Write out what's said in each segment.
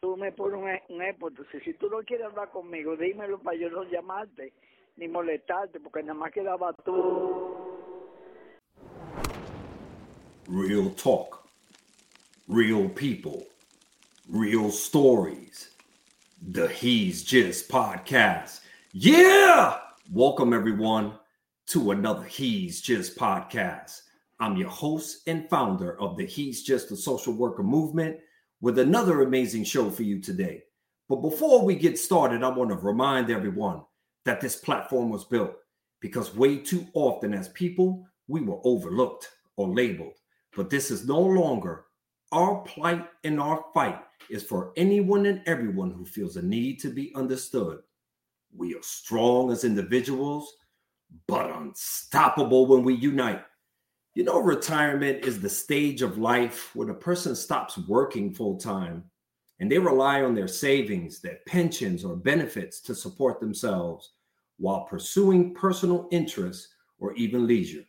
Tú me pones un époto. Si tú no quieres hablar conmigo, dímelo para yo no llamarte ni molestarte, porque nada más quedaba tú. Real talk, real people, real stories. The He's Just podcast. Yeah! Welcome everyone to another He's Just podcast. I'm your host and founder of the He's Just a Social Worker movement with another amazing show for you today. But before we get started, I want to remind everyone that this platform was built because way too often as people, we were overlooked or labeled. But this is no longer our plight, and our fight is for anyone and everyone who feels a need to be understood. We are strong as individuals, but unstoppable when we unite. You know, retirement is the stage of life where the person stops working full time and they rely on their savings, their pensions, or benefits to support themselves while pursuing personal interests or even leisure.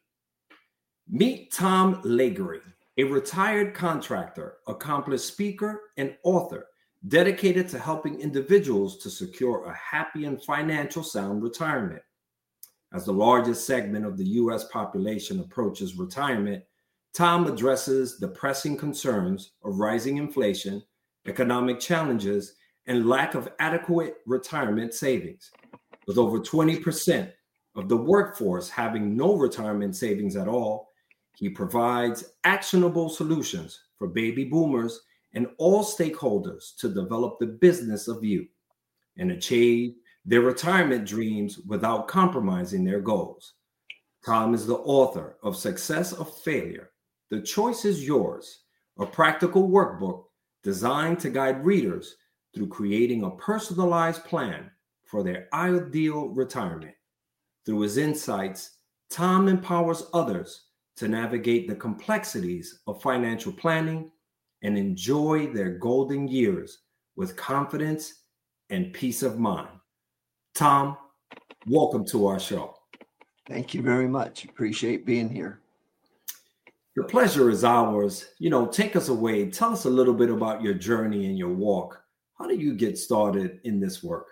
Meet Tom Lagery, a retired contractor, accomplished speaker, and author dedicated to helping individuals to secure a happy and financial sound retirement. As the largest segment of the U.S. population approaches retirement, Tom addresses the pressing concerns of rising inflation, economic challenges, and lack of adequate retirement savings. With over 20% of the workforce having no retirement savings at all, he provides actionable solutions for baby boomers and all stakeholders to develop the business of you and achieve their retirement dreams without compromising their goals. Tom is the author of Success or Failure, The Choice is Yours, a practical workbook designed to guide readers through creating a personalized plan for their ideal retirement. Through his insights, Tom empowers others to navigate the complexities of financial planning and enjoy their golden years with confidence and peace of mind. Tom, welcome to our show. Thank you very much. Appreciate being here. The pleasure is ours. You know, take us away. Tell us a little bit about your journey and your walk. How did you get started in this work?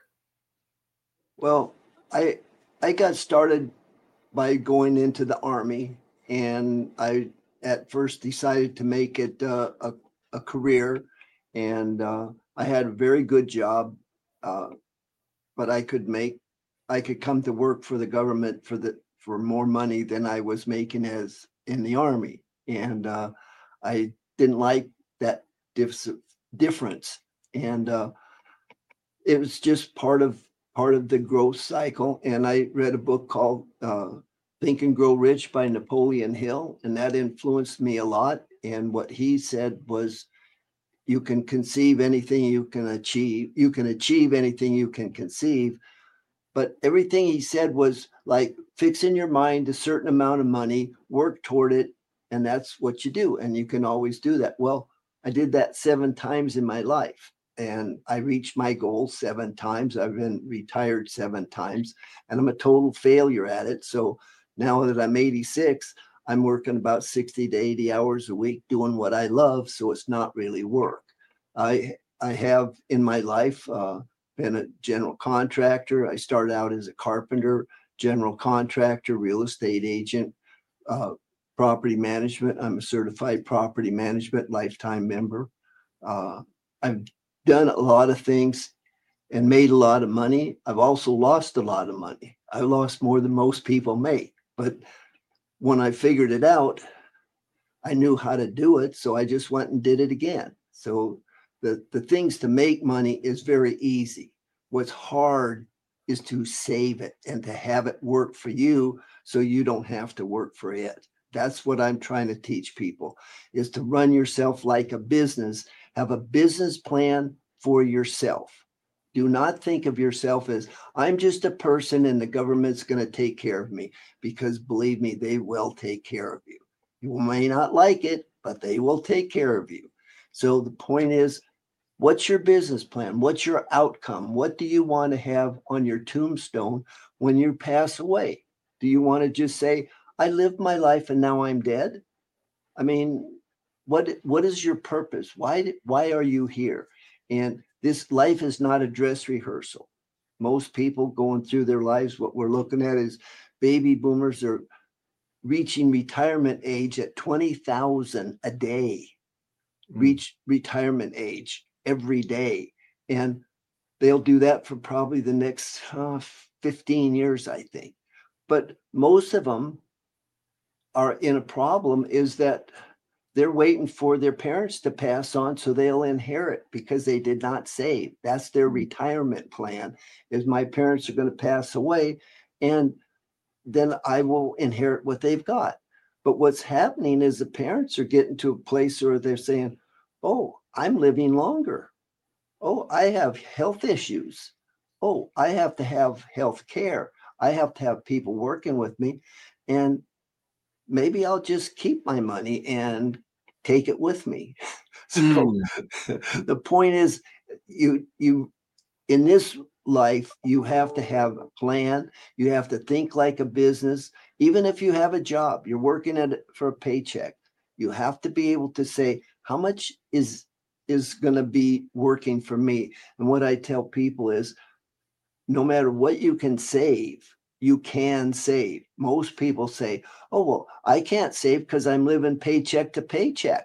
Well, I got started by going into the Army, and I at first decided to make it a career, and I had a very good job, but I could come to work for the government for more money than I was making as in the Army, and I didn't like that difference, and it was just part of the growth cycle. And I read a book called Think and Grow Rich by Napoleon Hill, and that influenced me a lot. And what he said was, you can conceive anything you can achieve. You can achieve anything you can conceive. But everything he said was like fixing your mind a certain amount of money, work toward it, and that's what you do. And you can always do that. Well, I did that 7 times in my life, and I reached my goal 7 times. I've been retired 7 times, and I'm a total failure at it. So now that I'm 86, I'm working about 60 to 80 hours a week doing what I love. So it's not really work. I have in my life been a general contractor. I started out as a carpenter, general contractor, real estate agent, property management. I'm a certified property management lifetime member. I've done a lot of things and made a lot of money. I've also lost a lot of money. I lost more than most people make. But when I figured it out, I knew how to do it. So I just went and did it again. So the things to make money is very easy. What's hard is to save it and to have it work for you so you don't have to work for it. That's what I'm trying to teach people, is to run yourself like a business. Have a business plan for yourself. Do not think of yourself as, I'm just a person and the government's going to take care of me, because believe me, they will take care of you. You may not like it, but they will take care of you. So the point is, what's your business plan? What's your outcome? What do you want to have on your tombstone when you pass away? Do you want to just say, I lived my life and now I'm dead? I mean, what is your purpose? Why are you here? And this life is not a dress rehearsal. Most people going through their lives, what we're looking at is baby boomers are reaching retirement age at 20,000 a day, reach retirement age every day. And they'll do that for probably the next 15 years, I think. But most of them are in a problem is that they're waiting for their parents to pass on so they'll inherit because they did not save. That's their retirement plan, is my parents are going to pass away and then I will inherit what they've got. But what's happening is the parents are getting to a place where they're saying, oh, I'm living longer. Oh, I have health issues. Oh, I have to have health care. I have to have people working with me. And maybe I'll just keep my money and take it with me. So the point is, you in this life, you have to have a plan. You have to think like a business. Even if you have a job, you're working at it for a paycheck. You have to be able to say, how much is going to be working for me? And what I tell people is, no matter what you can save, you can save. Most people say, oh, well, I can't save because I'm living paycheck to paycheck.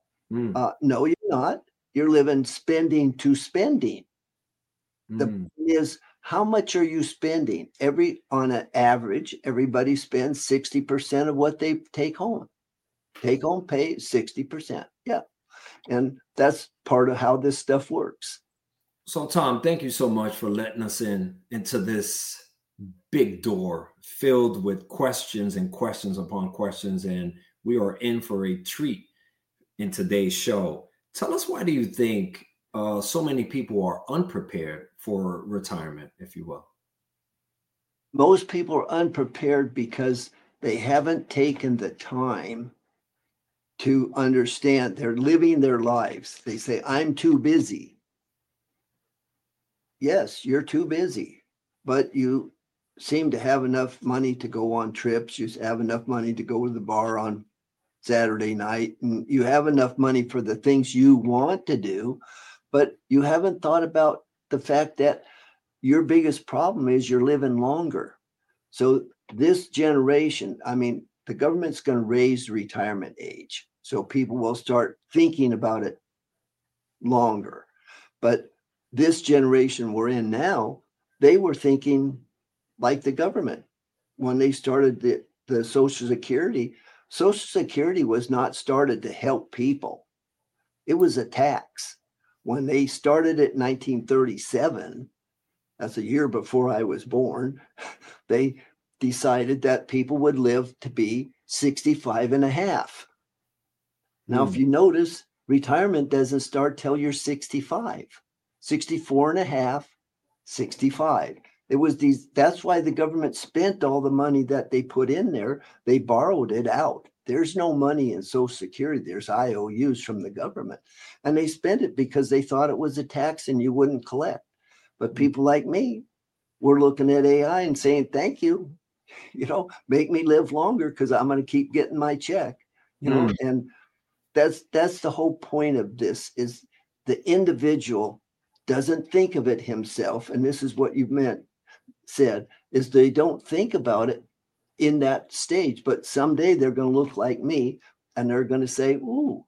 No, you're not. You're living spending to spending. The point is, how much are you spending? On an average, everybody spends 60% of what they take home. Take home pay 60%. Yeah. And that's part of how this stuff works. So, Tom, thank you so much for letting us into this big door filled with questions and questions upon questions. And we are in for a treat in today's show. Tell us, why do you think so many people are unprepared for retirement, if you will? Most people are unprepared because they haven't taken the time to understand. They're living their lives. They say, I'm too busy. Yes, you're too busy, but you seem to have enough money to go on trips. You have enough money to go to the bar on Saturday night, and you have enough money for the things you want to do, but you haven't thought about the fact that your biggest problem is you're living longer. So this generation, I mean, the government's going to raise the retirement age, so people will start thinking about it longer. But this generation we're in now, they were thinking like the government. When they started the Social Security was not started to help people. It was a tax. When they started it in 1937, that's a year before I was born, they decided that people would live to be 65 and a half. Now, if you notice, retirement doesn't start till you're 65, 64 and a half, 65. It was that's why the government spent all the money that they put in there. They borrowed it out. There's no money in Social Security. There's IOUs from the government. And they spent it because they thought it was a tax and you wouldn't collect. But people like me, we're looking at AI and saying, thank you, make me live longer because I'm going to keep getting my check, and that's the whole point of this, is the individual doesn't think of it himself. And this is what you said, is they don't think about it in that stage, but someday they're going to look like me and they're going to say, ooh,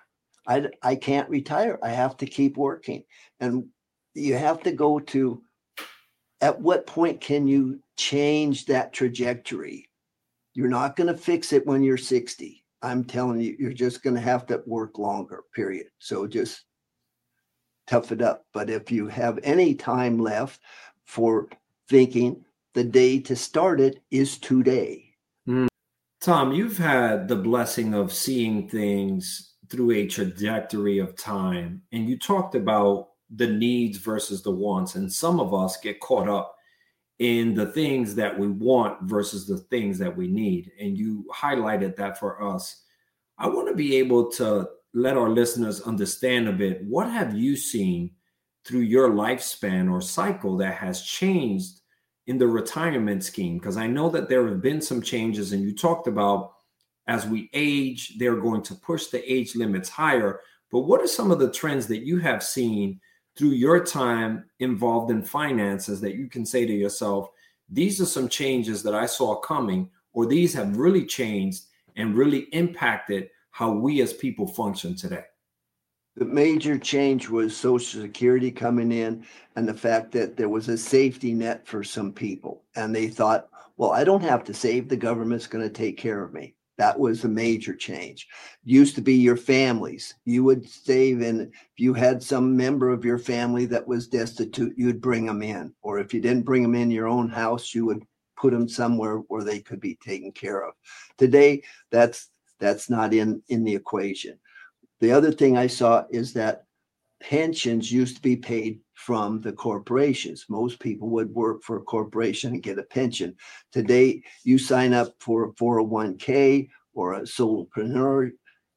I can't retire. I have to keep working. And you have to go to, at what point can you change that trajectory? You're not going to fix it when you're 60. I'm telling you, you're just going to have to work longer, period. So just tough it up. But if you have any time left for thinking, the day to start it is today. Tom, you've had the blessing of seeing things through a trajectory of time, and you talked about the needs versus the wants. And some of us get caught up in the things that we want versus the things that we need. And you highlighted that for us. I want to be able to let our listeners understand a bit. What have you seen through your lifespan or cycle that has changed in the retirement scheme? Because I know that there have been some changes, and you talked about as we age, they're going to push the age limits higher. But what are some of the trends that you have seen through your time involved in finances that you can say to yourself, these are some changes that I saw coming, or these have really changed and really impacted how we as people function today? The major change was Social Security coming in, and the fact that there was a safety net for some people. And they thought, well, I don't have to save. The government's going to take care of me. That was a major change. Used to be your families. You would save, and if you had some member of your family that was destitute, you'd bring them in. Or if you didn't bring them in your own house, you would put them somewhere where they could be taken care of. Today, that's not in the equation. The other thing I saw is that pensions used to be paid from the corporations. Most people would work for a corporation and get a pension. Today, you sign up for a 401k or a solopreneur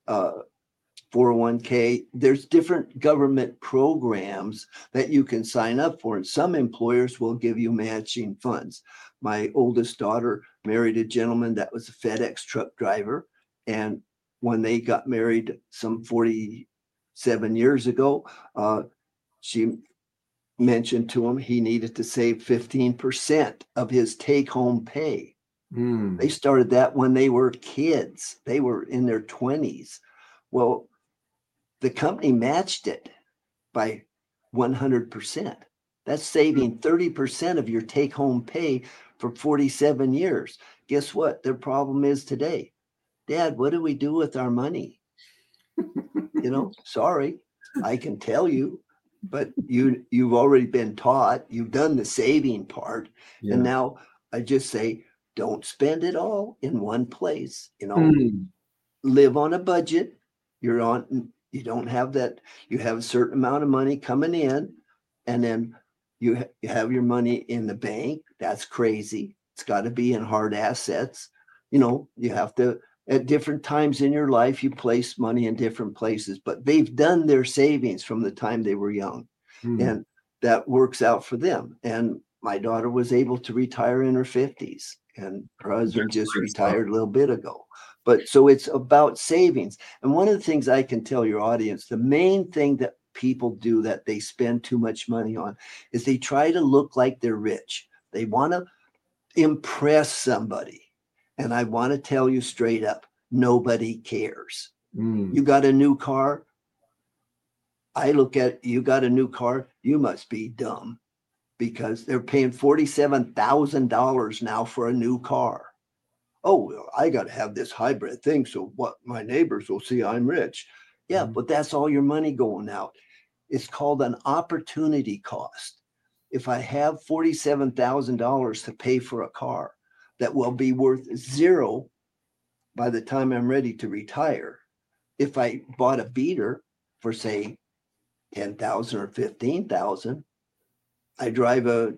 401k. There's different government programs that you can sign up for, and some employers will give you matching funds. My oldest daughter married a gentleman that was a FedEx truck driver, and when they got married some 47 years ago, she mentioned to him he needed to save 15% of his take-home pay. They started that when they were kids. They were in their 20s. Well, the company matched it by 100%. That's saving 30% of your take-home pay for 47 years. Guess what? Their problem is today. Dad, what do we do with our money? Sorry, I can tell you, but you've already been taught. You've done the saving part. Yeah. And now I just say, don't spend it all in one place. Live on a budget. You don't have that. You have a certain amount of money coming in, and then you have your money in the bank. That's crazy. It's got to be in hard assets. You have to, at different times in your life, you place money in different places, but they've done their savings from the time they were young, and that works out for them. And my daughter was able to retire in her 50s, and her husband just retired a little bit ago. But so it's about savings. And one of the things I can tell your audience, the main thing that people do that they spend too much money on is they try to look like they're rich. They want to impress somebody. And I want to tell you straight up, nobody cares. You got a new car. I look at, you got a new car. You must be dumb, because they're paying $47,000 now for a new car. Oh, well, I got to have this hybrid thing so what my neighbors will see I'm rich. Yeah, but that's all your money going out. It's called an opportunity cost. If I have $47,000 to pay for a car that will be worth zero by the time I'm ready to retire, if I bought a beater for, say, $10,000 or $15,000, I drive a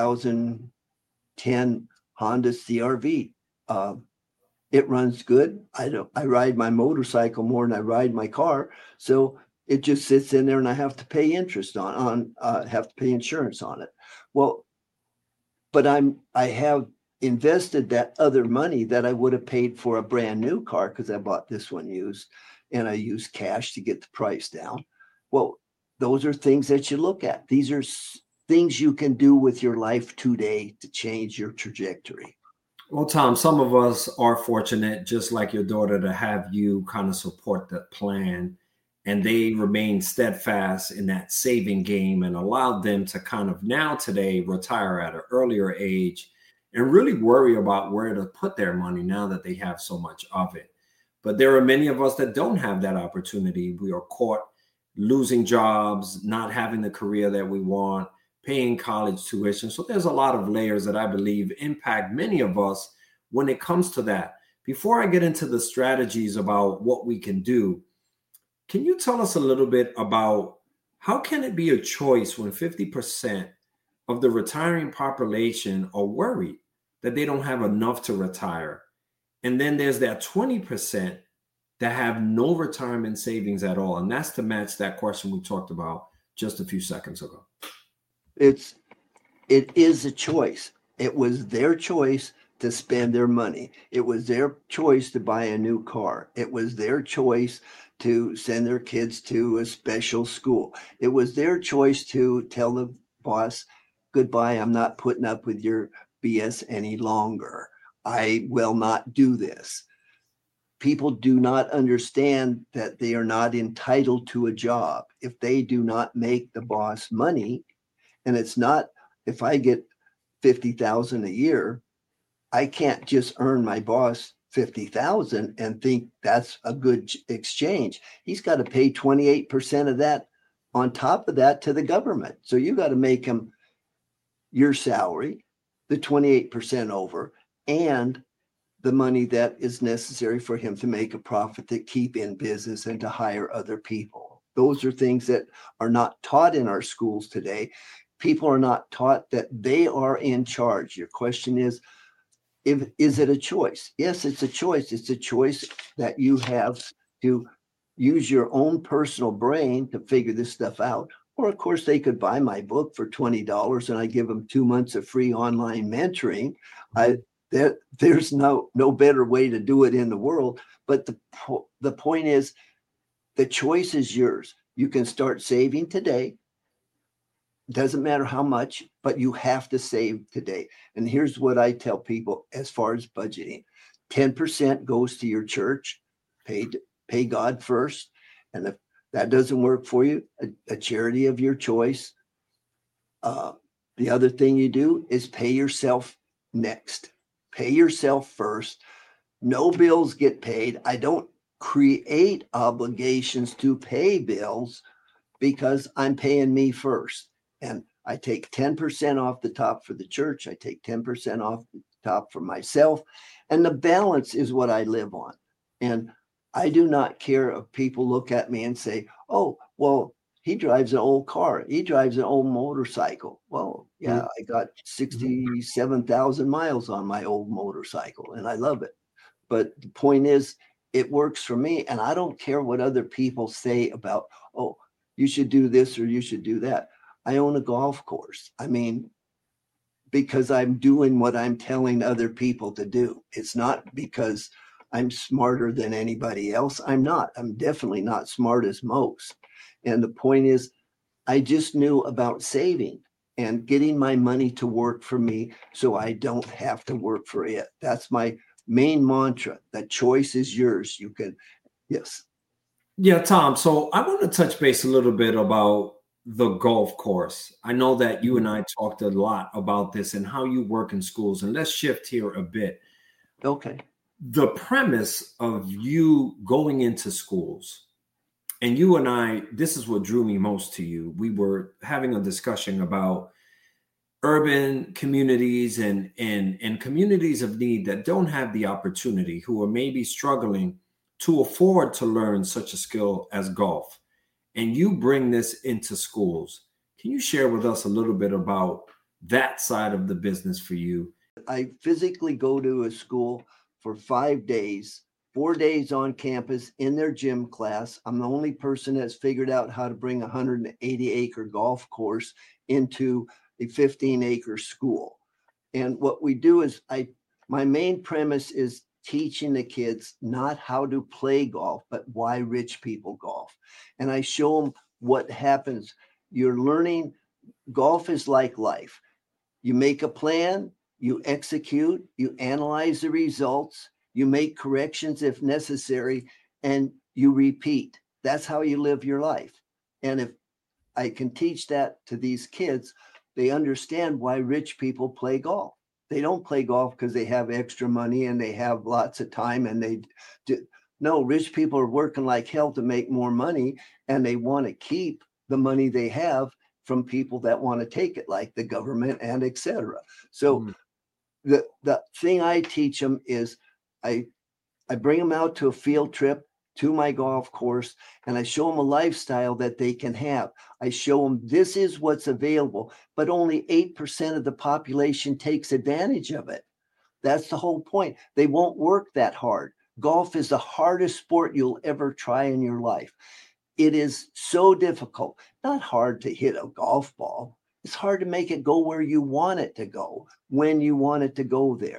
2010 Honda CRV. It runs good. I ride my motorcycle more than I ride my car, so it just sits in there, and I have to pay interest have to pay insurance on it. Well, but I have invested that other money that I would have paid for a brand new car, because I bought this one used, and I used cash to get the price down. Well, those are things that you look at. These are things you can do with your life today to change your trajectory. Well, Tom, some of us are fortunate, just like your daughter, to have you kind of support that plan, and they remain steadfast in that saving game and allowed them to kind of now today retire at an earlier age and really worry about where to put their money now that they have so much of it. But there are many of us that don't have that opportunity. We are caught losing jobs, not having the career that we want, paying college tuition. So there's a lot of layers that I believe impact many of us when it comes to that. Before I get into the strategies about what we can do, can you tell us a little bit about how can it be a choice when 50% of the retiring population are worried that they don't have enough to retire? And then there's that 20% that have no retirement savings at all. And that's to match that question we talked about just a few seconds ago. It is a choice. It was their choice to spend their money. It was their choice to buy a new car. It was their choice to send their kids to a special school. It was their choice to tell the boss, goodbye, I'm not putting up with your BS any longer. I will not do this. People do not understand that they are not entitled to a job if they do not make the boss money. And it's not, if I get 50,000 a year, I can't just earn my boss 50,000 and think that's a good exchange. He's got to pay 28% of that on top of that to the government. So you got to make him your salary, the 28% over, and the money that is necessary for him to make a profit, to keep in business and to hire other people. Those are things that are not taught in our schools today. People are not taught that they are in charge. Your question is it a choice? Yes, it's a choice. It's a choice that you have to use your own personal brain to figure this stuff out. Or, of course, they could buy my book for $20 and I give them 2 months of free online mentoring. There's no better way to do it in the world. But the point is, the choice is yours. You can start saving today. Doesn't matter how much, but you have to save today. And here's what I tell people as far as budgeting. 10% goes to your church. Pay God first. And if that doesn't work for you, a charity of your choice. The other thing you do is pay yourself next. Pay yourself first. No bills get paid. I don't create obligations to pay bills because I'm paying me first. And I take 10% off the top for the church. I take 10% off the top for myself. And the balance is what I live on. And I do not care if people look at me and say, oh, well, he drives an old car. He drives an old motorcycle. Well, yeah, I got 67,000 miles on my old motorcycle and I love it. But the point is, it works for me. And I don't care what other people say about, oh, you should do this or you should do that. I own a golf course. I mean, because I'm doing what I'm telling other people to do. It's not because I'm smarter than anybody else. I'm not. I'm definitely not smart as most. And the point is, I just knew about saving and getting my money to work for me so I don't have to work for it. That's my main mantra. The choice is yours. You can, yes. Yeah, Tom. So I want to touch base a little bit about the golf course. I know that you and I talked a lot about this and how you work in schools. And let's shift here a bit. Okay. The premise of you going into schools, and you and I, this is what drew me most to you. We were having a discussion about urban communities and communities of need that don't have the opportunity, who are maybe struggling to afford to learn such a skill as golf. And you bring this into schools. Can you share with us a little bit about that side of the business for you? I physically go to a school for 5 days, 4 days on campus in their gym class. I'm the only person that's figured out how to bring a 180-acre golf course into a 15-acre school. And what we do is my main premise is teaching the kids not how to play golf, but why rich people golf. And I show them what happens. You're learning golf is like life. You make a plan, you execute, you analyze the results, you make corrections if necessary, and you repeat. That's how you live your life. And if I can teach that to these kids, they understand why rich people play golf. They don't play golf because they have extra money and they have lots of time and they do. No, rich people are working like hell to make more money and they want to keep the money they have from people that want to take it, like the government and et cetera. So the thing I teach them is I bring them out to a field trip to my golf course and I show them a lifestyle that they can have. I show them this is what's available, but only 8% of the population takes advantage of it. That's the whole point. They won't work that hard. Golf is the hardest sport you'll ever try in your life. It is so difficult, not hard to hit a golf ball. It's hard to make it go where you want it to go, when you want it to go there.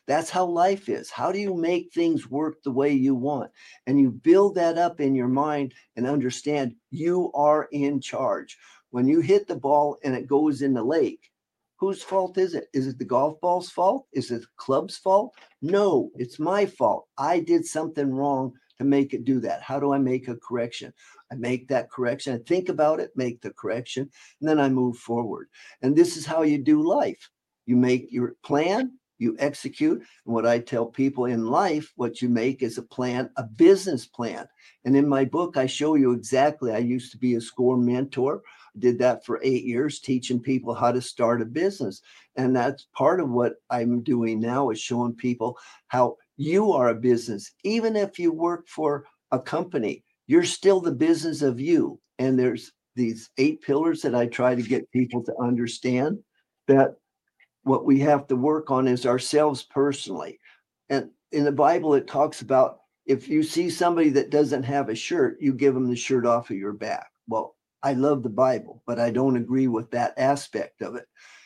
That's how life is. How do you make things work the way you want? And you build that up in your mind and understand you are in charge. When you hit the ball and it goes in the lake, whose fault is it? Is it the golf ball's fault? Is it the club's fault? No, it's my fault. I did something wrong to make it do that. How do I make a correction? I make that correction. I think about it, make the correction, and then I move forward. And this is how you do life. You make your plan, you execute. And what I tell people in life, what you make is a plan, a business plan. And in my book, I show you exactly. I used to be a SCORE mentor. Did that for 8 years, teaching people how to start a business. And that's part of what I'm doing now, is showing people how you are a business. Even if you work for a company, you're still the business of you. And there's these 8 pillars that I try to get people to understand, that what we have to work on is ourselves personally. And in the Bible, it talks about, if you see somebody that doesn't have a shirt, you give them the shirt off of your back. Well, I love the Bible, but I don't agree with that aspect of it.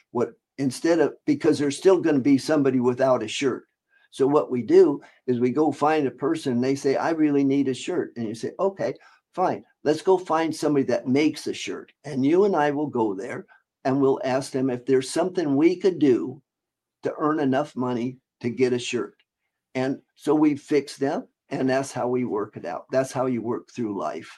Because there's still going to be somebody without a shirt. So what we do is we go find a person and they say, I really need a shirt. And you say, okay, fine. Let's go find somebody that makes a shirt. And you and I will go there and we'll ask them if there's something we could do to earn enough money to get a shirt. And so we fix them, and that's how we work it out. That's how you work through life.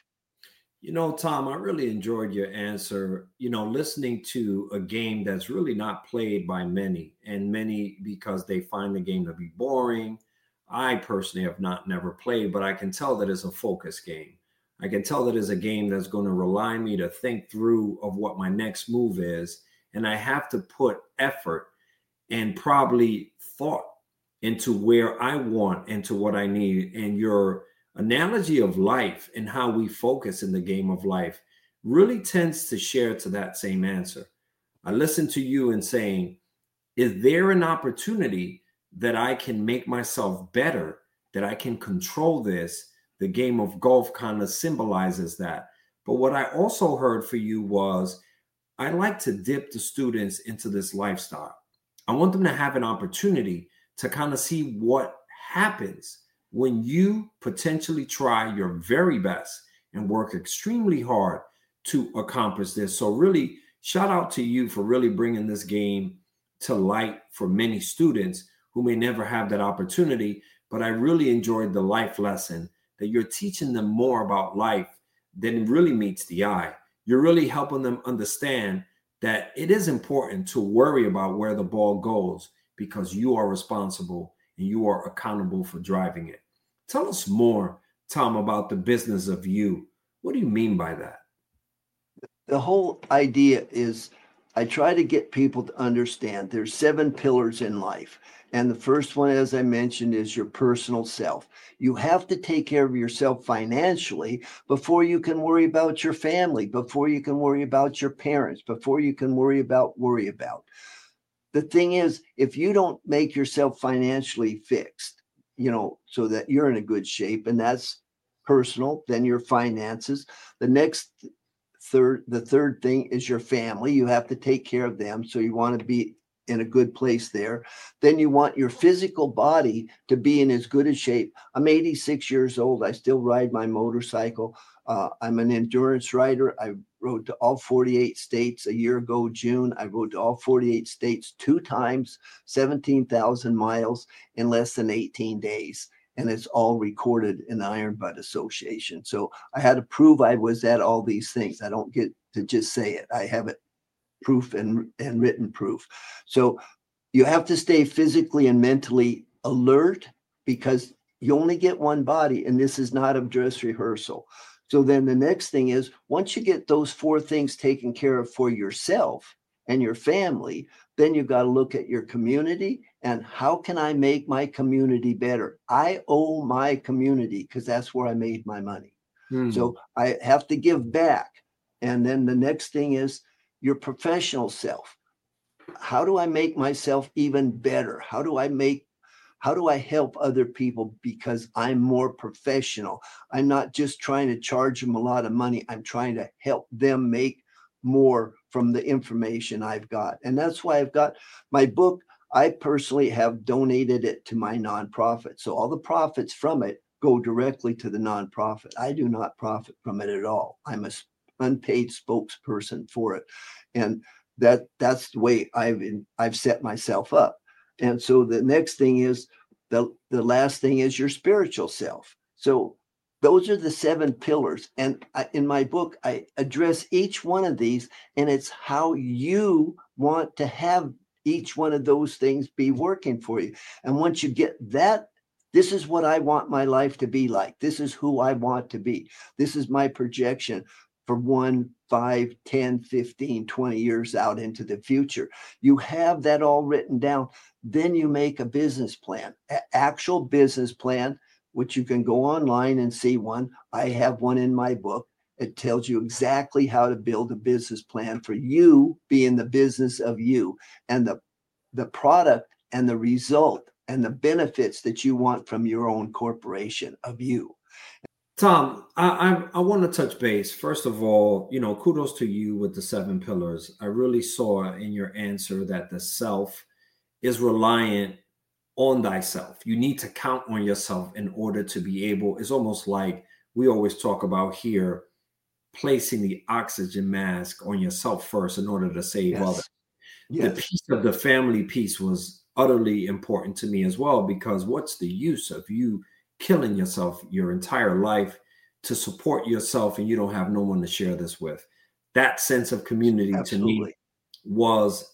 Tom, I really enjoyed your answer. Listening to a game that's really not played by many, and many because they find the game to be boring. I personally have never played, but I can tell that it's a focus game. I can tell that it's a game that's going to rely on me to think through of what my next move is. And I have to put effort and probably thought into where I want and to what I need. And your analogy of life and how we focus in the game of life really tends to share to that same answer. I listen to you and saying, is there an opportunity that I can make myself better, that I can control this? The game of golf kind of symbolizes that. But what I also heard for you was, I like to dip the students into this lifestyle. I want them to have an opportunity to kind of see what happens when you potentially try your very best and work extremely hard to accomplish this. So really, shout out to you for really bringing this game to light for many students who may never have that opportunity. But I really enjoyed the life lesson that you're teaching them more about life than really meets the eye. You're really helping them understand that it is important to worry about where the ball goes, because you are responsible and you are accountable for driving it. Tell us more, Tom, about the business of you. What do you mean by that? The whole idea is, I try to get people to understand there's 7 pillars in life. And the first one, as I mentioned, is your personal self. You have to take care of yourself financially before you can worry about your family, before you can worry about your parents, before you can worry about. The thing is, if you don't make yourself financially fixed, so that you're in a good shape, and that's personal, then your finances. The third thing is your family. You have to take care of them. So you want to be in a good place there. Then you want your physical body to be in as good a shape. I'm 86 years old. I still ride my motorcycle. I'm an endurance rider. I rode to all 48 states a year ago, June. I rode to all 48 states 2 times, 17,000 miles in less than 18 days. And it's all recorded in the Iron Butt Association. So I had to prove I was at all these things. I don't get to just say it. I have it, proof and written proof. So you have to stay physically and mentally alert, because you only get one body, and this is not a dress rehearsal. So then the next thing is, once you get those 4 things taken care of for yourself and your family, then you've got to look at your community and how can I make my community better? I owe my community because that's where I made my money. So I have to give back. And then the next thing is your professional self. How do I make myself even better? How do I help other people because I'm more professional? I'm not just trying to charge them a lot of money. I'm trying to help them make more from the information I've got. And that's why I've got my book. I personally have donated it to my nonprofit. So all the profits from it go directly to the nonprofit. I do not profit from it at all. I'm a unpaid spokesperson for it. And that's the way I've set myself up. And so the next thing is the last thing is your spiritual self. So those are the 7 pillars. And in my book, I address each one of these, and it's how you want to have each one of those things be working for you. And once you get that, this is what I want my life to be like. This is who I want to be. This is my projection for 1, 5, 10, 15, 20 years out into the future. You have that all written down. Then you make a business plan, an actual business plan, which you can go online and see one. I have one in my book. It tells you exactly how to build a business plan for you, be in the business of you, and the product and the result and the benefits that you want from your own corporation of you. Tom, I want to touch base. First of all, kudos to you with the 7 pillars. I really saw in your answer that the self is reliant on thyself. You need to count on yourself in order to be able. It's almost like we always talk about here, placing the oxygen mask on yourself first in order to save others. Yes. The piece of the family piece was utterly important to me as well, because what's the use of you killing yourself your entire life to support yourself and you don't have no one to share this with? That sense of community to me was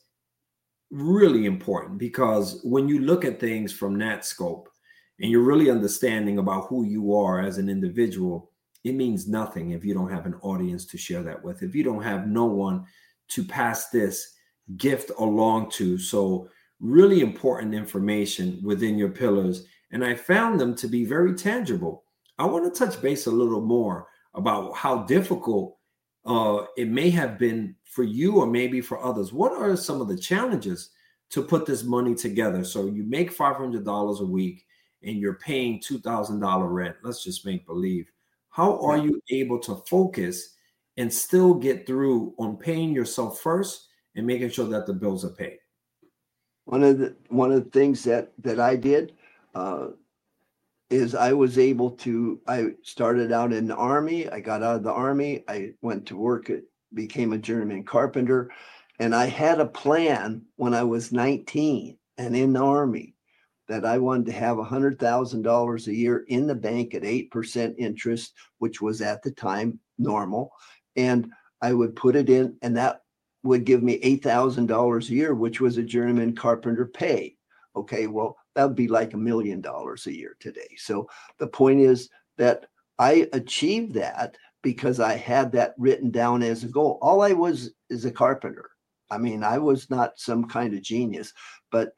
really important, because when you look at things from that scope and you're really understanding about who you are as an individual, it means nothing if you don't have an audience to share that with, if you don't have no one to pass this gift along to. So really important information within your pillars. And I found them to be very tangible. I want to touch base a little more about how difficult it may have been for you or maybe for others. What are some of the challenges to put this money together? So you make $500 a week and you're paying $2,000 rent. Let's just make believe. How are you able to focus and still get through on paying yourself first and making sure that the bills are paid? One of the things that I did is I was able to. I started out in the Army. I got out of the Army. I went to work became a journeyman carpenter, and I had a plan when I was 19 and in the Army that I wanted to have $100,000 a year in the bank at 8% interest, which was at the time normal. And I would put it in, and that would give me $8,000 a year, which was a journeyman carpenter pay. Okay, well, that would be like $1 million a year today. So the point is that I achieved that because I had that written down as a goal. All I was is a carpenter. I mean, I was not some kind of genius, but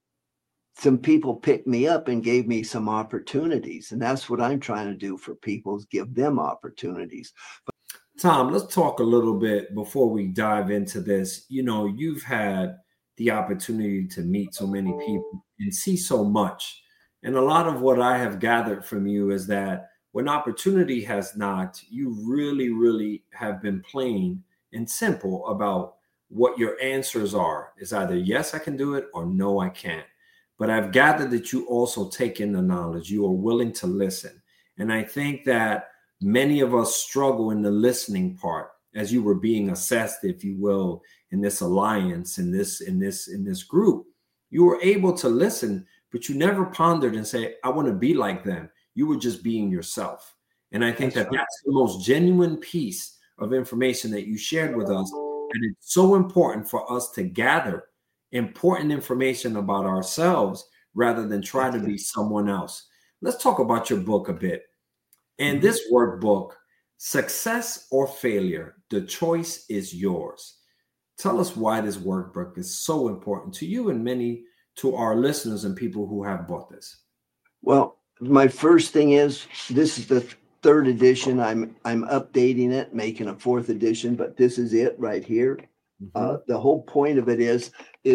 some people picked me up and gave me some opportunities. And that's what I'm trying to do for people, is give them opportunities. Tom, let's talk a little bit before we dive into this. You've had the opportunity to meet so many people and see so much. And a lot of what I have gathered from you is that when opportunity has knocked, you really, really have been plain and simple about what your answers are. It's either yes, I can do it, or no, I can't. But I've gathered that you also take in the knowledge. You are willing to listen. And I think that many of us struggle in the listening part, as you were being assessed, if you will, in this alliance, in this group. You were able to listen, but you never pondered and say, I want to be like them. You were just being yourself. And I think that's the most genuine piece of information that you shared with us. And it's so important for us to gather important information about ourselves rather than try to be someone else. Let's talk about your book a bit. And this workbook, Success or Failure, the choice is yours. Tell us why this workbook is so important to you and many to our listeners and people who have bought this. Well, my first thing is, this is the 3rd edition. I'm updating it, making a 4th edition, but this is it right here. The whole point of it is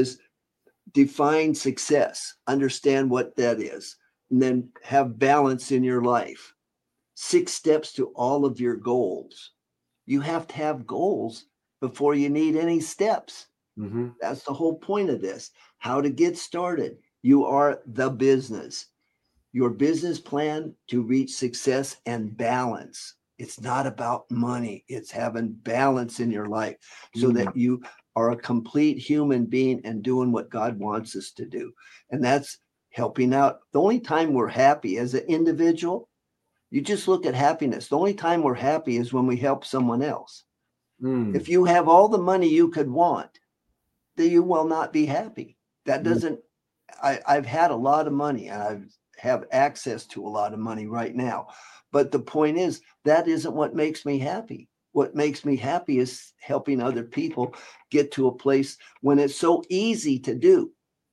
define success, understand what that is, and then have balance in your life. 6 steps to all of your goals. You have to have goals before you need any steps. Mm-hmm. That's the whole point of this. How to get started. You are the business. Your business plan to reach success and balance. It's not about money. It's having balance in your life so that you are a complete human being and doing what God wants us to do. And that's helping out. The only time we're happy as an individual, you just look at happiness. The only time we're happy is when we help someone else. If you have all the money you could want, then you will not be happy. That doesn't, I've had a lot of money and I have access to a lot of money right now. But the point is, that isn't what makes me happy. What makes me happy is helping other people get to a place when it's so easy to do.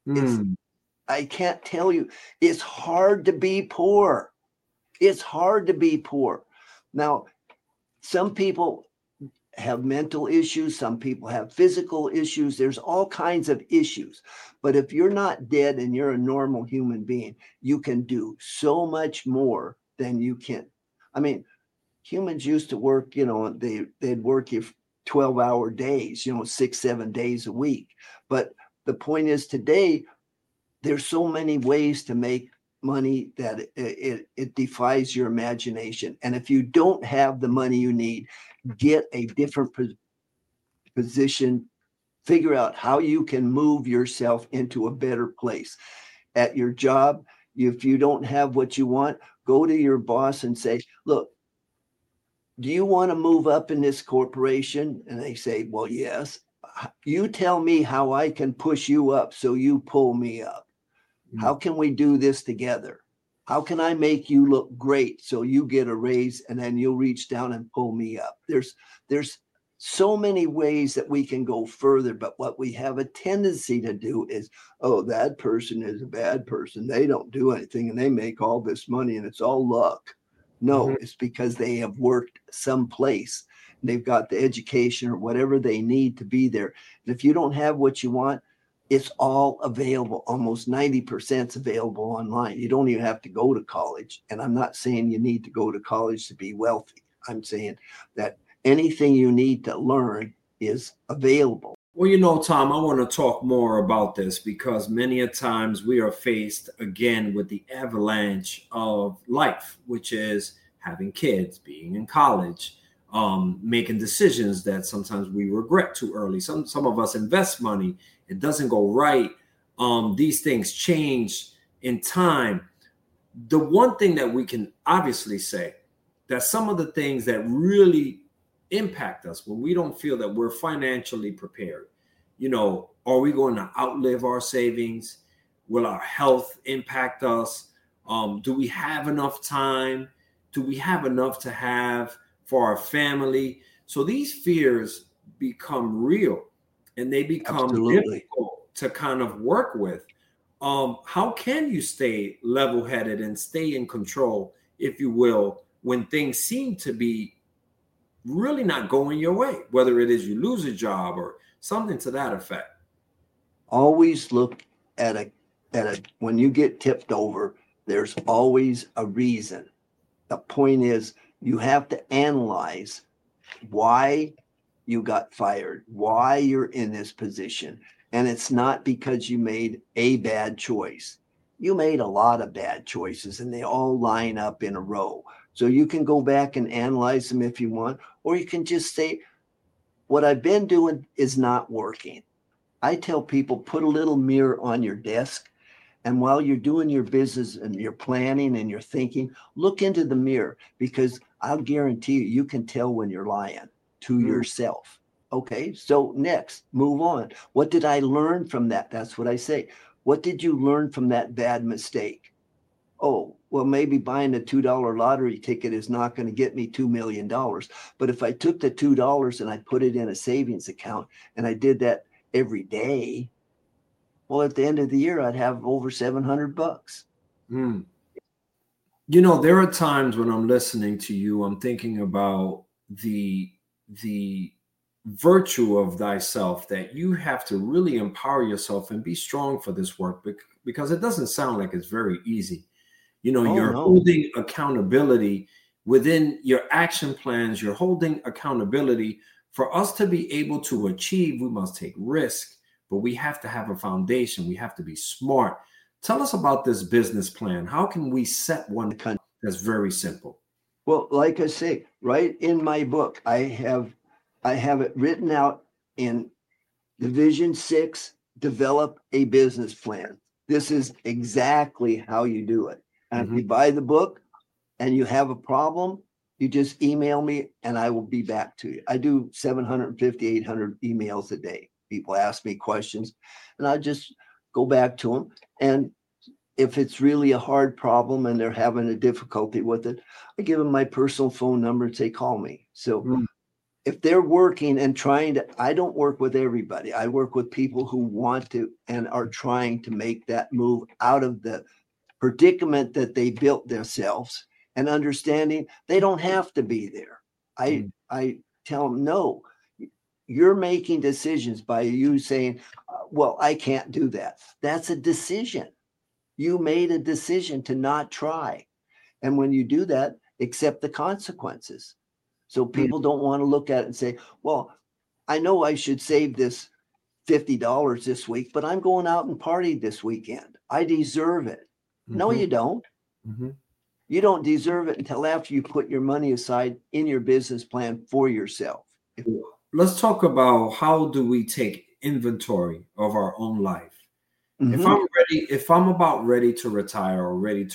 I can't tell you, it's hard to be poor. It's hard to be poor. Now, some people have mental issues. Some people have physical issues. There's all kinds of issues. But if you're not dead and you're a normal human being, you can do so much more than you can. I mean, humans used to work, they'd work 12-hour days, 6-7 days a week. But the point is today, there's so many ways to make money that it defies your imagination. And if you don't have the money you need, get a different position, figure out how you can move yourself into a better place. At your job, if you don't have what you want, go to your boss and say, look, do you want to move up in this corporation? And they say, well, yes. You tell me how I can push you up so you pull me up. How can we do this together? How can I make you look great so you get a raise and then you'll reach down and pull me up? There's so many ways that we can go further, but what we have a tendency to do is, oh, that person is a bad person. They don't do anything and they make all this money and it's all luck. No, it's because they have worked someplace. They've got the education or whatever they need to be there. And if you don't have what you want, it's all available. Almost 90% is available online. You don't even have to go to college. And I'm not saying you need to go to college to be wealthy. I'm saying that anything you need to learn is available. Well, Tom, I want to talk more about this because many a times we are faced again with the avalanche of life, which is having kids, being in college, making decisions that sometimes we regret too early. Some of us invest money. It doesn't go right. These things change in time. The one thing that we can obviously say that some of the things that really impact us when we don't feel that we're financially prepared, are we going to outlive our savings? Will our health impact us? Do we have enough time? Do we have enough to have for our family? So these fears become real. And they become difficult to kind of work with. How can you stay level-headed and stay in control, if you will, when things seem to be really not going your way, whether it is you lose a job or something to that effect? Always look at when you get tipped over, there's always a reason. The point is you have to analyze why you got fired, why you're in this position. And it's not because you made a bad choice. You made a lot of bad choices and they all line up in a row. So you can go back and analyze them if you want, or you can just say, what I've been doing is not working. I tell people, put a little mirror on your desk. And while you're doing your business and you're planning and you're thinking, look into the mirror, because I'll guarantee you can tell when you're lying to yourself. Okay, so next, move on. What did I learn from that? That's what I say. What did you learn from that bad mistake? Oh, well, maybe buying a $2 lottery ticket is not going to get me $2 million. But if I took the $2 and I put it in a savings account and I did that every day, well, at the end of the year, I'd have over $700. There are times when I'm listening to you, I'm thinking about the virtue of thyself, that you have to really empower yourself and be strong for this work, because it doesn't sound like it's very easy. You're holding accountability within your action plans. You're holding accountability. For us to be able to achieve, we must take risk. but we have to have a foundation. We have to be smart. Tell us about this business plan. How can we set one that's very simple? Well, like I say, right in my book, I have it written out in Division 6, develop a business plan. This is exactly how you do it. And if you buy the book and you have a problem, you just email me and I will be back to you. I do 750, 800 emails a day. People ask me questions and I just go back to them. And if it's really a hard problem and they're having a difficulty with it, I give them my personal phone number and say, call me. So if they're working and trying to, I don't work with everybody. I work with people who want to and are trying to make that move out of the predicament that they built themselves and understanding they don't have to be there. I tell them, no, you're making decisions by you saying, well, I can't do that. That's a decision. You made a decision to not try. And when you do that, accept the consequences. So people don't want to look at it and say, well, I know I should save this $50 this week, but I'm going out and party this weekend. I deserve it. No, you don't. You don't deserve it until after you put your money aside in your business plan for yourself. Let's talk about how do we take inventory of our own life. If I'm about ready to retire,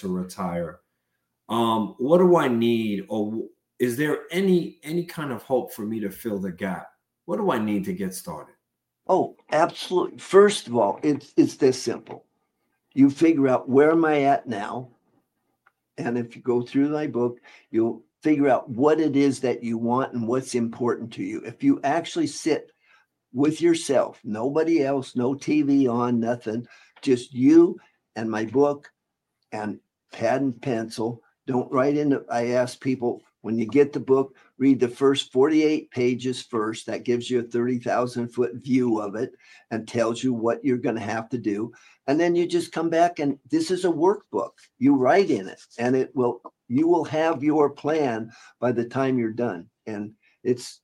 what do I need, or is there any kind of hope for me to fill the gap? What do I need to get started? Oh, absolutely. First of all, it's this simple. You figure out, where am I at now? And if you go through my book, you'll figure out what it is that you want and what's important to you. If you actually sit with yourself, nobody else, no TV on, nothing, just you and my book and pad and pencil. Don't write in. I ask people, when you get the book, read the first 48 pages first. That gives you a 30,000-foot view of it and tells you what you're going to have to do. And then you just come back, and this is a workbook. You write in it, and you will have your plan by the time you're done. And it's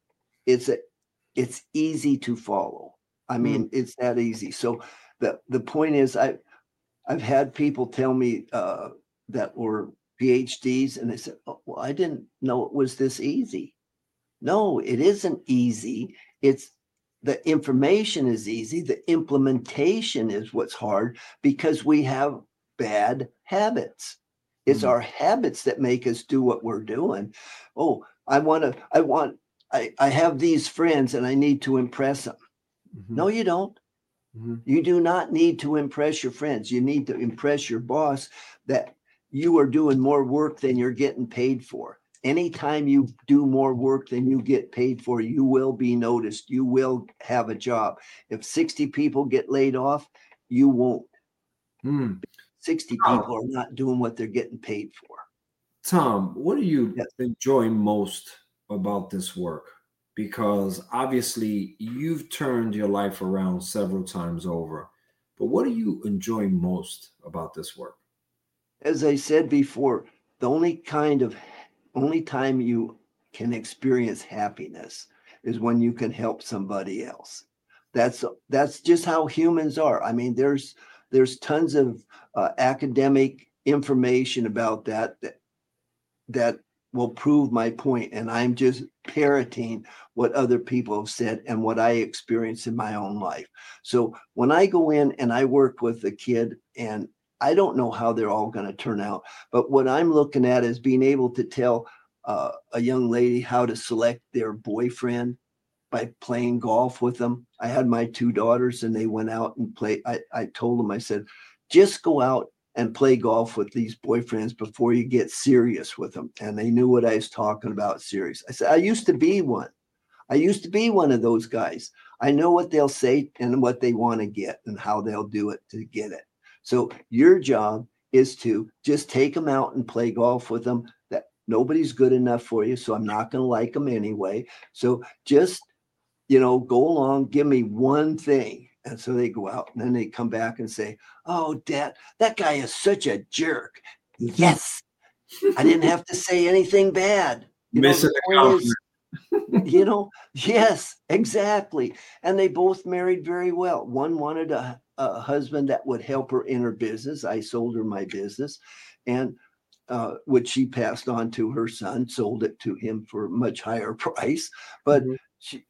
easy to follow. I mean, it's that easy. So the point is, I've had people tell me that were PhDs, and they said, oh, well, I didn't know it was this easy. No, it isn't easy. It's the information is easy. The implementation is what's hard, because we have bad habits. It's our habits that make us do what we're doing. Oh, I have these friends and I need to impress them. No, you don't. You do not need to impress your friends. You need to impress your boss that you are doing more work than you're getting paid for. Anytime you do more work than you get paid for, you will be noticed. You will have a job. If 60 people get laid off, you won't. 60 people are not doing what they're getting paid for. Tom, what do you enjoy most about this work? Because obviously you've turned your life around several times over, but what do you enjoy most about this work? As I said before, the only time you can experience happiness is when you can help somebody else. That's just how humans are. I mean, there's tons of academic information about that will prove my point. And I'm just parroting what other people have said and what I experience in my own life. So when I go in and I work with a kid, and I don't know how they're all going to turn out, but what I'm looking at is being able to tell a young lady how to select their boyfriend by playing golf with them. I had my 2 daughters and they went out and played. I told them, I said, just go out and play golf with these boyfriends before you get serious with them. And they knew what I was talking about, serious. I said, I used to be one. I used to be one of those guys. I know what they'll say and what they want to get and how they'll do it to get it. So your job is to just take them out and play golf with them. That nobody's good enough for you, so I'm not going to like them anyway. So just, go along, give me one thing. And so they go out and then they come back and say, oh, Dad, that guy is such a jerk. Yes. I didn't have to say anything bad. Missing the compliment. Yes, exactly. And they both married very well. One wanted a husband that would help her in her business. I sold her my business, and which she passed on to her son, sold it to him for a much higher price. But Mhm.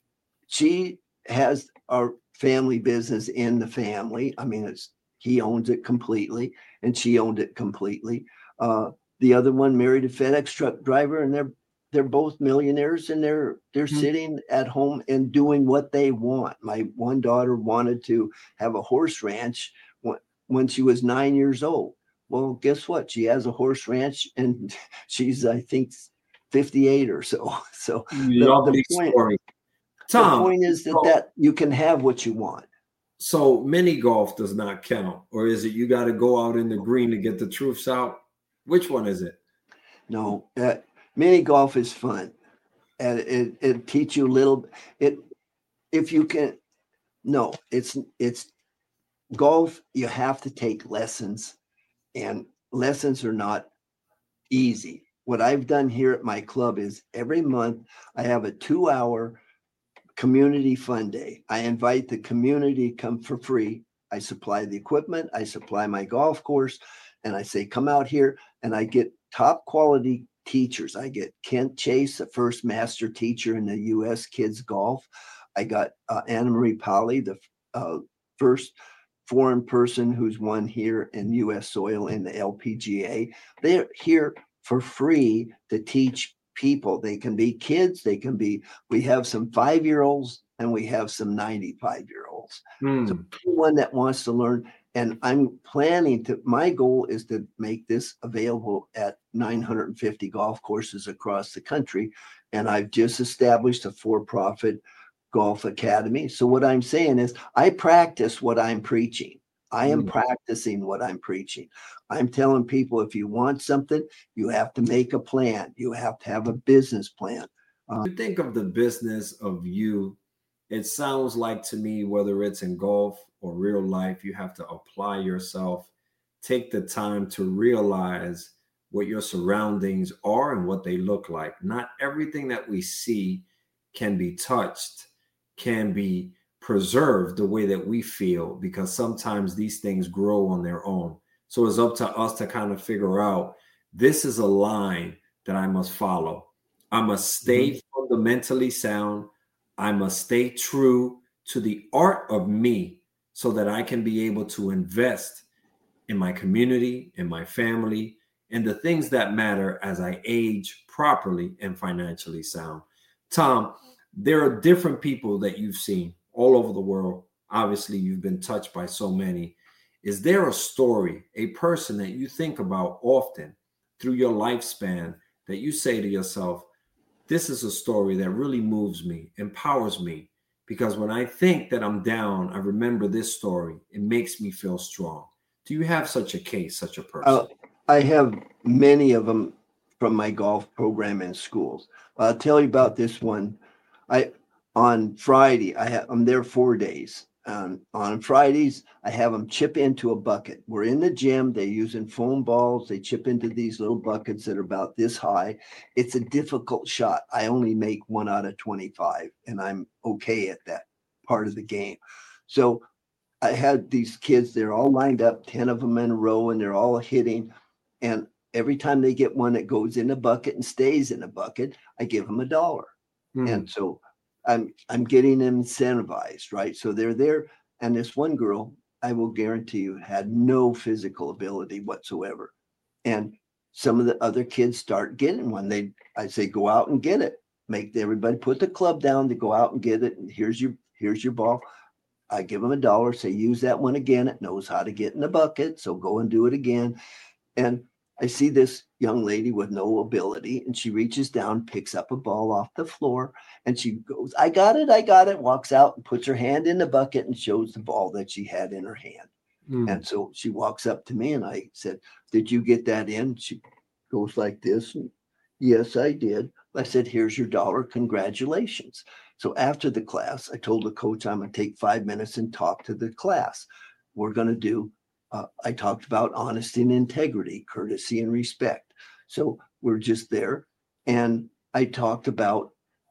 she has our family business in the family. I mean, he owns it completely, and she owned it completely. The other one married a FedEx truck driver, and they're both millionaires, and they're Mhm. sitting at home and doing what they want. My one daughter wanted to have a horse ranch when she was 9 years old. Well, guess what? She has a horse ranch, and she's, I think, 58 or so. So the Lovely point story. the Tom, point is that so, you can have what you want. so mini golf does not count, or is it you got to go out in the green to get the truths out? Which one is it? No, mini golf is fun, and it teach you a little. It if you can. No, it's golf. You have to take lessons, and lessons are not easy. What I've done here at my club is every month I have a 2 hour community fun day. I invite the community to come for free. I supply the equipment, I supply my golf course, and I say, come out here. And I get top quality teachers. I get Kent Chase, the first master teacher in the U.S. kids golf. I got Anna Marie Polly, the first foreign person who's won here in U.S. soil in the LPGA. They're here for free to teach people. They can be kids, we have some 5-year-olds and we have some 95-year-olds. So Hmm. anyone that wants to learn, and I'm planning to, my goal is to make this available at 950 golf courses across the country. And I've just established a for-profit golf academy. So what I'm saying is I practice what I'm preaching. I am Hmm. practicing what I'm preaching. I'm telling people if you want something, you have to make a plan. You have to have a business plan. You think of the business of you, it sounds like to me, whether it's in golf or real life, you have to apply yourself, take the time to realize what your surroundings are and what they look like. Not everything that we see can be touched, can be preserved the way that we feel, because sometimes these things grow on their own. So it's up to us to kind of figure out this is a line that I must follow. I must Mhm. stay fundamentally sound. I must stay true to the art of me so that I can be able to invest in my community, in my family, and the things that matter as I age properly and financially sound. Tom, there are different people that you've seen all over the world. Obviously, you've been touched by so many. Is there a story, a person that you think about often through your lifespan that you say to yourself, this is a story that really moves me, empowers me, because when I think that I'm down, I remember this story. It makes me feel strong. Do you have such a case, such a Uh, person? I have many of them from my golf program in schools. I'll tell you about this one. I on Friday, I'm there 4 days. On Fridays, I have them chip into a bucket. We're in the gym. They're using foam balls. They chip into these little buckets that are about this high. It's a difficult shot. I only make 1 out of 25, and I'm okay at that part of the game. So I had these kids, they're all lined up, 10 of them in a row, and they're all hitting. And every time they get one that goes in a bucket and stays in a bucket, I give them $1. And Hmm. so I'm getting them incentivized, right? So they're there. And this one girl, I will guarantee you, had no physical ability whatsoever. And some of the other kids start getting one. I say, go out and get it. Make everybody put the club down to go out and get it. And here's your ball. I give them $1, say, use that one again. It knows how to get in the bucket. So go and do it again. And I see this young lady with no ability, and she reaches down, picks up a ball off the floor, and she goes, I got it, walks out and puts her hand in the bucket and shows the ball that she had in her hand. Hmm. And so she walks up to me and I said, did you get that in? She goes like this. And, yes, I did. I said, here's your $1. Congratulations. So after the class, I told the coach I'm going to take 5 minutes and talk to the class. We're going to do, I talked about honesty and integrity, courtesy and respect. So we're just there. And I talked about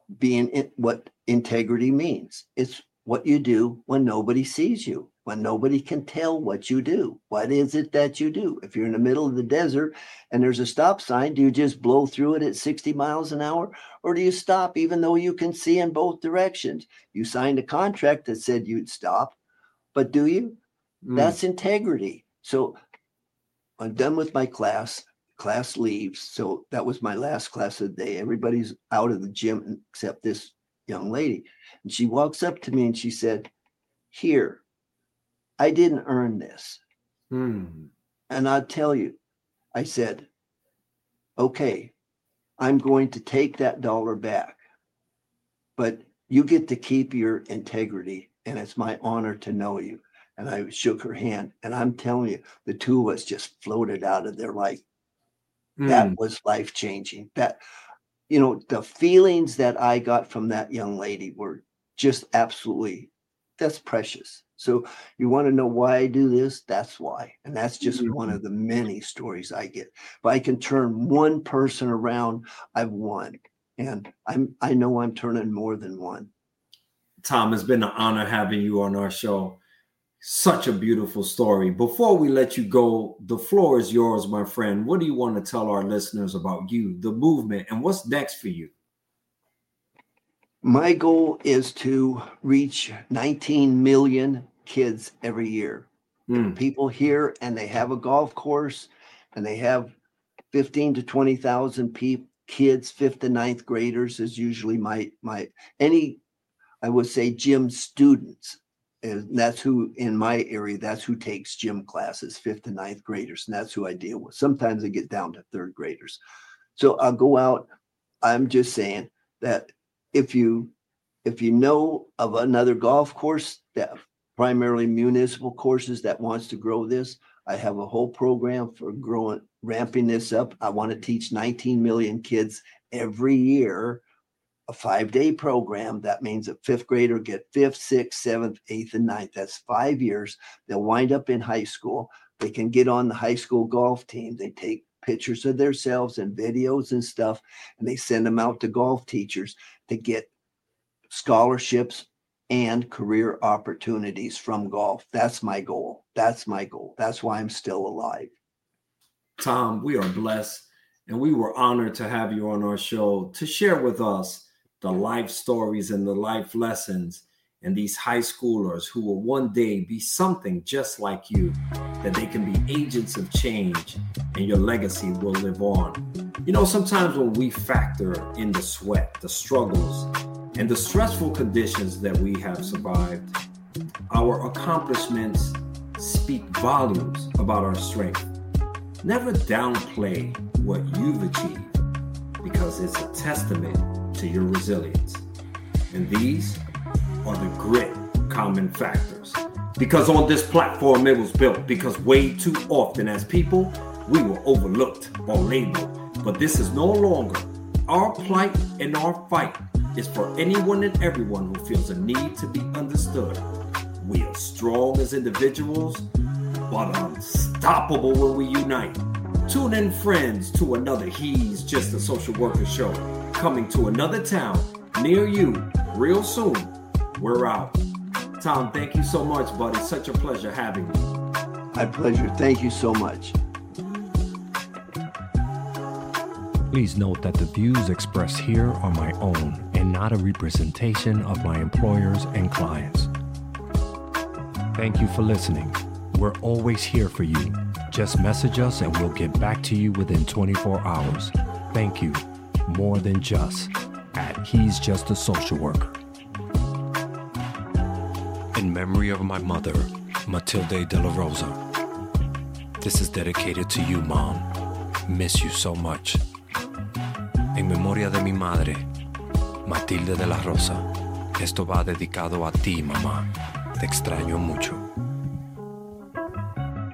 what integrity means. It's what you do when nobody sees you, when nobody can tell what you do. What is it that you do? If you're in the middle of the desert and there's a stop sign, do you just blow through it at 60 miles an hour? Or do you stop even though you can see in both directions? You signed a contract that said you'd stop, but do you? That's integrity. So I'm done with my class. Class leaves. So that was my last class of the day. Everybody's out of the gym except this young lady. And she walks up to me and she said, "Here, I didn't earn this." And I'll tell you, I said, "Okay, I'm going to take that $1 back, but you get to keep your integrity. And it's my honor to know you." And I shook her hand. And I'm telling you, the two of us just floated out of there like, that was life-changing. That, the feelings that I got from that young lady were just absolutely, that's precious. So you want to know why I do this? That's why. And that's just one of the many stories I get. If I can turn one person around, I've won. And I know I'm turning more than one. Tom, it's been an honor having you on our show. Such a beautiful story. Before we let you go, the floor is yours, my friend. What do you want to tell our listeners about you, the movement, and what's next for you? My goal is to reach 19 million kids every year. People here and they have a golf course and they have 15 to 20,000 kids, 5th to 9th graders is usually I would say gym students. And that's who, in my area, that's who takes gym classes, 5th to 9th graders. And that's who I deal with. Sometimes I get down to 3rd graders. So I'll go out. I'm just saying that if you know of another golf course, that primarily municipal courses that wants to grow this, I have a whole program for ramping this up. I want to teach 19 million kids every year, a 5-day program. That means a 5th grader get 5th, 6th, 7th, 8th, and 9th. That's 5 years. They'll wind up in high school. They can get on the high school golf team. They take pictures of themselves and videos and stuff, and they send them out to golf teachers to get scholarships and career opportunities from golf. That's my goal. That's my goal. That's why I'm still alive. Tom, we are blessed, and we were honored to have you on our show to share with us the life stories and the life lessons and these high schoolers who will one day be something just like you, that they can be agents of change and your legacy will live on. Sometimes when we factor in the sweat, the struggles, and the stressful conditions that we have survived, our accomplishments speak volumes about our strength. Never downplay what you've achieved, because it's a testament to your resilience. And these are the grit common factors. Because on this platform it was built, because way too often as people, we were overlooked or labeled. But this is no longer. Our plight and our fight is for anyone and everyone who feels a need to be understood. We are strong as individuals, but unstoppable when we unite. Tune in, friends, to another He's Just a Social Worker show, coming to another town near you real soon. We're out. Tom, thank you so much, buddy. Such a pleasure having you. My pleasure. Thank you so much. Please note that the views expressed here are my own and not a representation of my employers and clients. Thank you for listening. We're always here for you. Just message us and we'll get back to you within 24 hours. Thank you. More than just at He's Just a Social Worker. In memory of my mother, Matilde de la Rosa. This is dedicated to you, Mom. Miss you so much. En memoria de mi madre, Matilde de la Rosa. Esto va dedicado a ti, mamá. Te extraño mucho.